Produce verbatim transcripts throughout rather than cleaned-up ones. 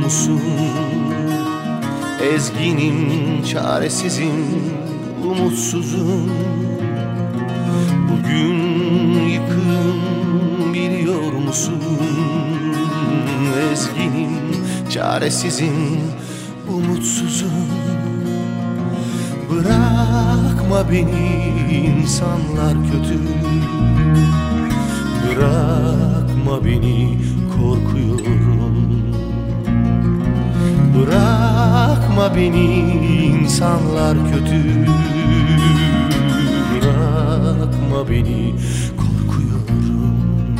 musun? Ezginim, çaresizim, umutsuzum. Bugün yıkığım, biliyor musun? Ezginim, çaresizim, umutsuzum. Bırakma beni, insanlar kötü. Bırakma beni, korkuyorum. Bırakma beni, insanlar kötü. Bırakma beni, korkuyorum.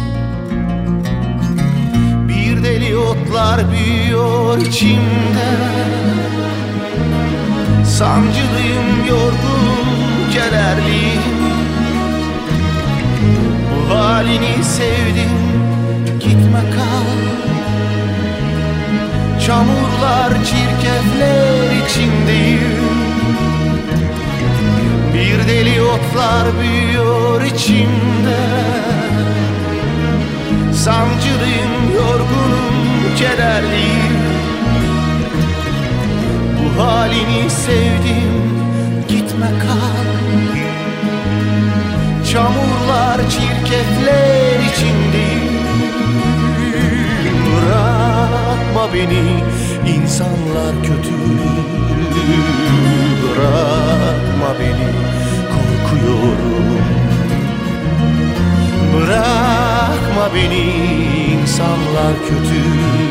Bir deli otlar büyüyor içimde. Sancılıyım, yorgun, kederliyim. Bu halini sevdim, gitme kal. Çamurlar, çirkefler içindeyim. Bir deli otlar büyüyor içimde. Sancılıyım, yorgunum, kederliyim. Bu halini sevdim, gitme kal. Çamurlar, çirkefler içindeyim. Bırakma beni, insanlar kötü. Bırakma beni, korkuyorum. Bırakma beni, insanlar kötü.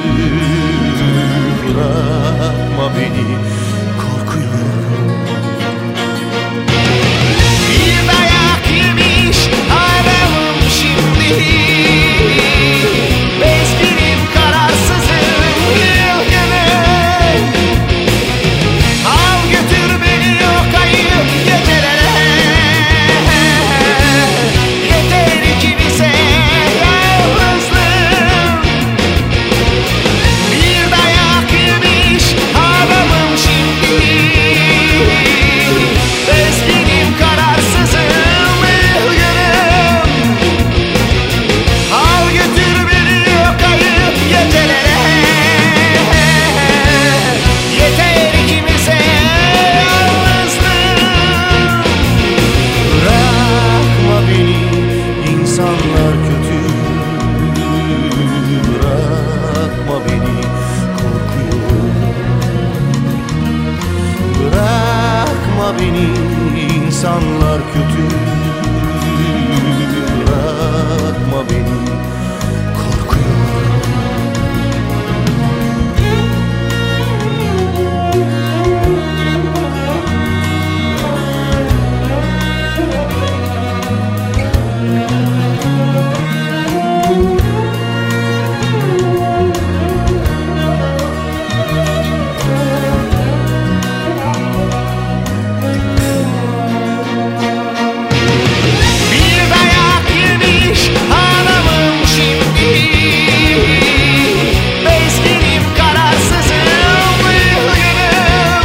Bırakma beni, korkuyorum. Bir dayak yemiş adamım şimdi. Bezginim, kararsızım, yılgınım. Al götür beni o kayıp gecelere. Yeter ikimize yalnızlığım. Bir dayak yemiş adamım şimdi. Bezginim, kararsızım, yılgınım. Al götür beni o kayıp gecelere. Yeter ikimize yalnızlığım. Bırakma beni, insanlar kötü. Bırakma beni, korkuyorum. Bırakma beni, insanlar kötü. Bırakma beni, korkuyorum. Bir dayak yemiş adamım şimdi. Bezginim, kararsızım, yılgınım.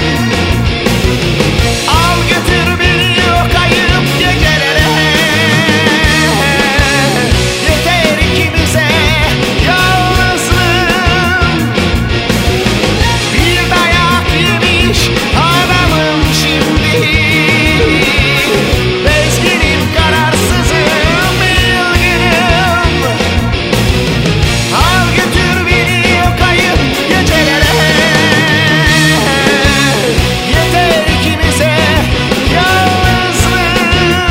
Al götür beni o kayıp gecelere. Yeter ikimize yalnızlığım. Bir dayak yemiş adamım şimdi. Bezginim, kararsızım, yılgınım. Al götür beni o kayıp gecelere. Yeter ikimize yalnızlığım.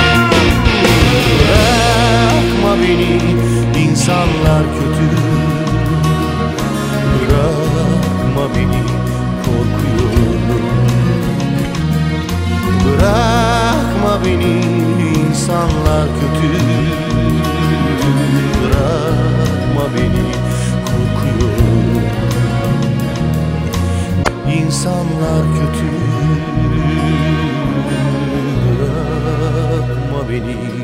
Bırakma beni, insanlar kötü. Bırakma beni, korkuyorum. Bırakma beni, insanlar kötü. Bırakma beni, korkuyorum. İnsanlar kötü. Bırakma beni.